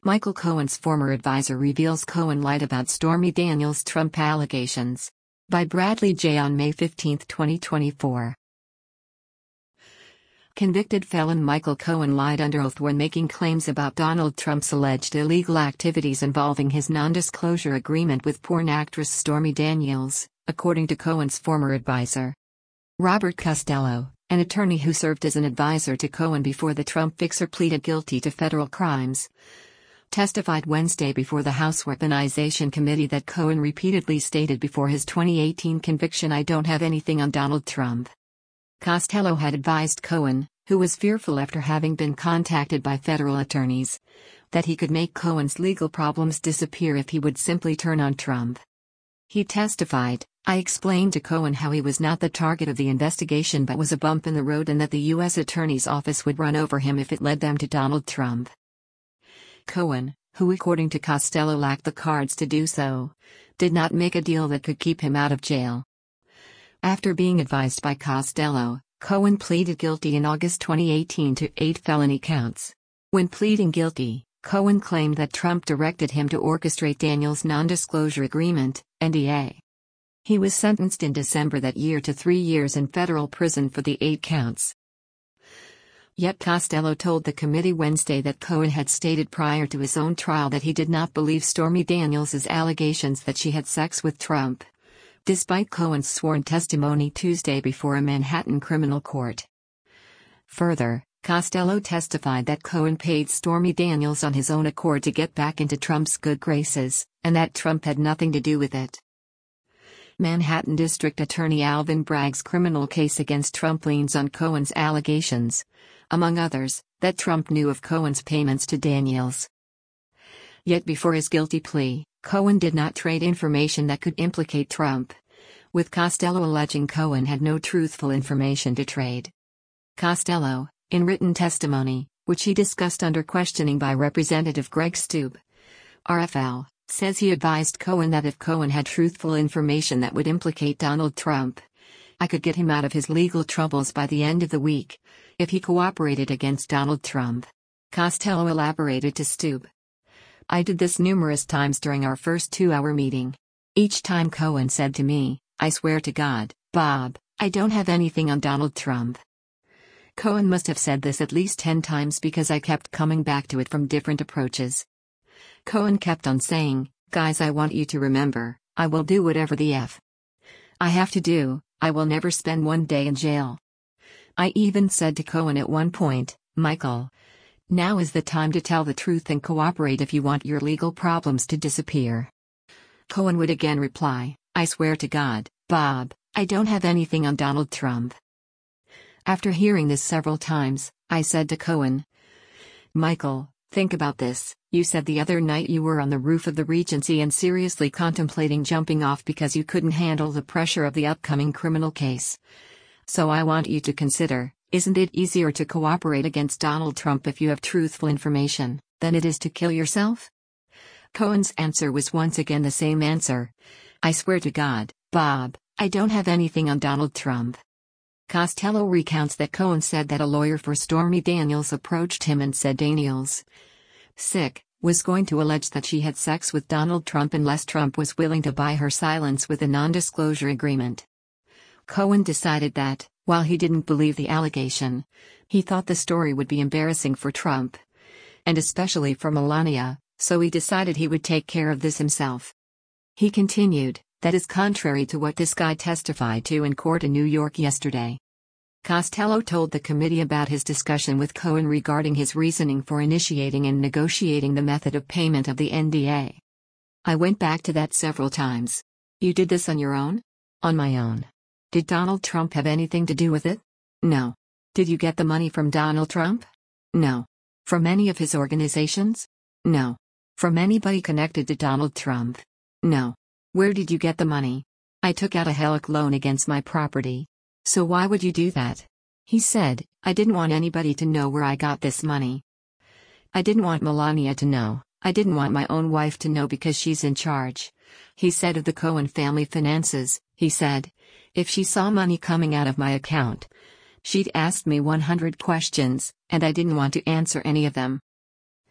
Michael Cohen's former advisor reveals Cohen lied about Stormy Daniels' Trump allegations. By Bradley J. on May 15, 2024. Convicted felon Michael Cohen lied under oath when making claims about Donald Trump's alleged illegal activities involving his non-disclosure agreement with porn actress Stormy Daniels, according to Cohen's former advisor. Robert Costello, an attorney who served as an advisor to Cohen before the Trump fixer pleaded guilty to federal crimes, testified Wednesday before the House Weaponization Committee that Cohen repeatedly stated before his 2018 conviction, "I don't have anything on Donald Trump." Costello had advised Cohen, who was fearful after having been contacted by federal attorneys, that he could make Cohen's legal problems disappear if he would simply turn on Trump. He testified, "I explained to Cohen how he was not the target of the investigation but was a bump in the road and that the U.S. Attorney's Office would run over him if it led them to Donald Trump." Cohen, who according to Costello lacked the cards to do so, did not make a deal that could keep him out of jail. After being advised by Costello, Cohen pleaded guilty in August 2018 to 8 felony counts. When pleading guilty, Cohen claimed that Trump directed him to orchestrate Daniels' non-disclosure agreement, NDA. He was sentenced in December that year to 3 years in federal prison for the 8 counts. Yet Costello told the committee Wednesday that Cohen had stated prior to his own trial that he did not believe Stormy Daniels' allegations that she had sex with Trump, despite Cohen's sworn testimony Tuesday before a Manhattan criminal court. Further, Costello testified that Cohen paid Stormy Daniels on his own accord to get back into Trump's good graces, and that Trump had nothing to do with it. Manhattan District Attorney Alvin Bragg's criminal case against Trump leans on Cohen's allegations, among others, that Trump knew of Cohen's payments to Daniels. Yet before his guilty plea, Cohen did not trade information that could implicate Trump, with Costello alleging Cohen had no truthful information to trade. Costello, in written testimony, which he discussed under questioning by Representative Greg Steube, RFL, says he advised Cohen that if Cohen had truthful information that would implicate Donald Trump, I could get him out of his legal troubles by the end of the week, if he cooperated against Donald Trump. Costello elaborated to Steube, "I did this numerous times during our first 2-hour meeting. Each time Cohen said to me, 'I swear to God, Bob, I don't have anything on Donald Trump.' Cohen must have said this at least 10 times because I kept coming back to it from different approaches. Cohen kept on saying, 'Guys, I want you to remember, I will do whatever the F I have to do, I will never spend 1 day in jail.' I even said to Cohen at one point, 'Michael, now is the time to tell the truth and cooperate if you want your legal problems to disappear.' Cohen would again reply, 'I swear to God, Bob, I don't have anything on Donald Trump.' After hearing this several times, I said to Cohen, 'Michael, think about this. You said the other night you were on the roof of the Regency and seriously contemplating jumping off because you couldn't handle the pressure of the upcoming criminal case. So I want you to consider, isn't it easier to cooperate against Donald Trump if you have truthful information, than it is to kill yourself?' Cohen's answer was once again the same answer. 'I swear to God, Bob, I don't have anything on Donald Trump.' Costello recounts that Cohen said that a lawyer for Stormy Daniels approached him and said Daniels was going to allege that she had sex with Donald Trump unless Trump was willing to buy her silence with a non-disclosure agreement. Cohen decided that, while he didn't believe the allegation, he thought the story would be embarrassing for Trump, and especially for Melania, so he decided he would take care of this himself. He continued, that is contrary to what this guy testified to in court in New York yesterday. Costello told the committee about his discussion with Cohen regarding his reasoning for initiating and negotiating the method of payment of the NDA. "I went back to that several times. You did this on your own?" "On my own." "Did Donald Trump have anything to do with it?" "No." "Did you get the money from Donald Trump?" "No." "From any of his organizations?" "No." "From anybody connected to Donald Trump?" "No." "Where did you get the money?" "I took out a HELOC loan against my property." "So why would you do that?" He said, "I didn't want anybody to know where I got this money. I didn't want Melania to know. I didn't want my own wife to know because she's in charge." He said of the Cohen family finances, he said, "If she saw money coming out of my account, she'd ask me 100 questions, and I didn't want to answer any of them."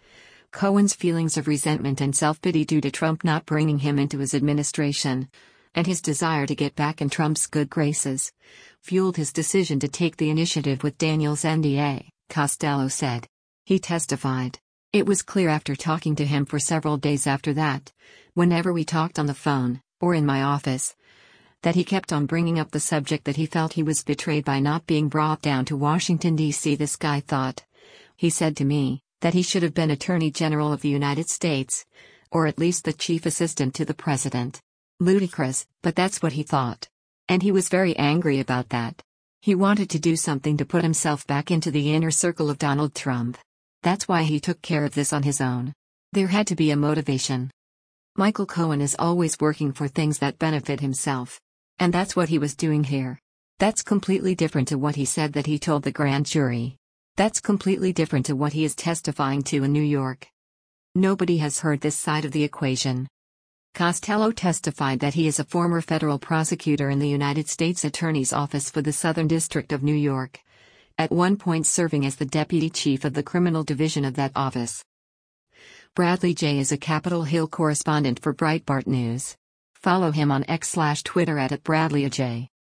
Cohen's feelings of resentment and self-pity due to Trump not bringing him into his administration, and his desire to get back in Trump's good graces, fueled his decision to take the initiative with Daniels' NDA, Costello said. He testified. It was clear after talking to him for several days after that, whenever we talked on the phone, or in my office, that he kept on bringing up the subject that he felt he was betrayed by not being brought down to Washington, D.C. This guy thought, he said to me, that he should have been Attorney General of the United States, or at least the chief assistant to the president. Ludicrous, but that's what he thought. And he was very angry about that. He wanted to do something to put himself back into the inner circle of Donald Trump. That's why he took care of this on his own. There had to be a motivation. Michael Cohen is always working for things that benefit himself. And that's what he was doing here. That's completely different to what he said that he told the grand jury. That's completely different to what he is testifying to in New York. Nobody has heard this side of the equation. Costello testified that he is a former federal prosecutor in the United States Attorney's Office for the Southern District of New York, at one point serving as the deputy chief of the criminal division of that office. Bradley Jay is a Capitol Hill correspondent for Breitbart News. Follow him on X/Twitter at @BradleyAJ.